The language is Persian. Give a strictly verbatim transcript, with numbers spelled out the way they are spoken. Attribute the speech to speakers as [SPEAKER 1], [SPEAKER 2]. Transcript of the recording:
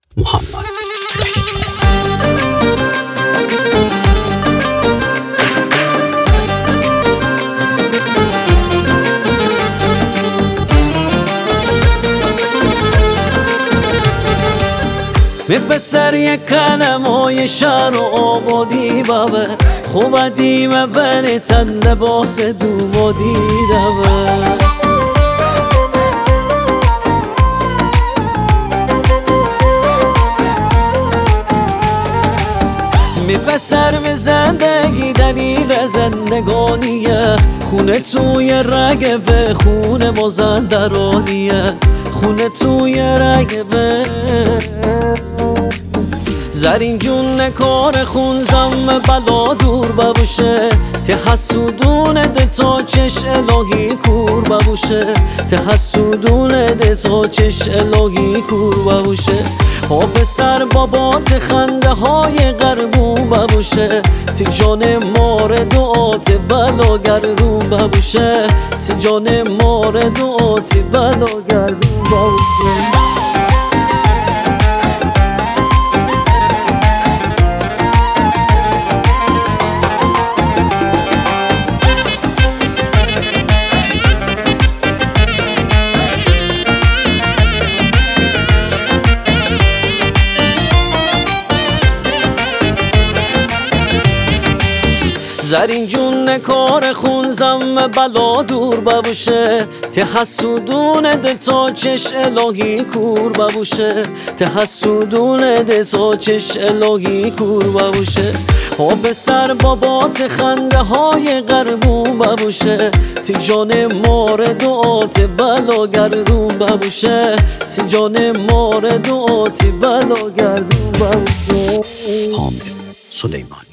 [SPEAKER 1] محمد
[SPEAKER 2] می پسر یک کلمای شهر و آبادی بابه خوب دیم بنی تنده باس دوم دیده می پسر به زندگی دلیل زندگانیه خونه توی رگ به خونه مازندرانیه خونه توی رگ به زرین جون نکار خون زم بلا دور ببوشه ته حسودونه ده تا چش الهی کور ببوشه ته حسودونه ده تا چش الهی کور ببوشه ها پسر بابات خنده های غربو ببوشه تی جان مار دعات بلا گردون ببوشه تی جان مار دعات بلا گردون ببوشه زرین جون نکار خون زم بلا دور ببوشه ته حسودونه ده تا چش الهی کور ببوشه ته حسودونه ده تا چش الهی کور ببوشه ها پسر بابات خنده های غربو ببوشه تی جان مار دعات بلا گردون ببوشه تی جان مار دعات بلا گردون ببوشه.
[SPEAKER 1] حامد سلیمانی.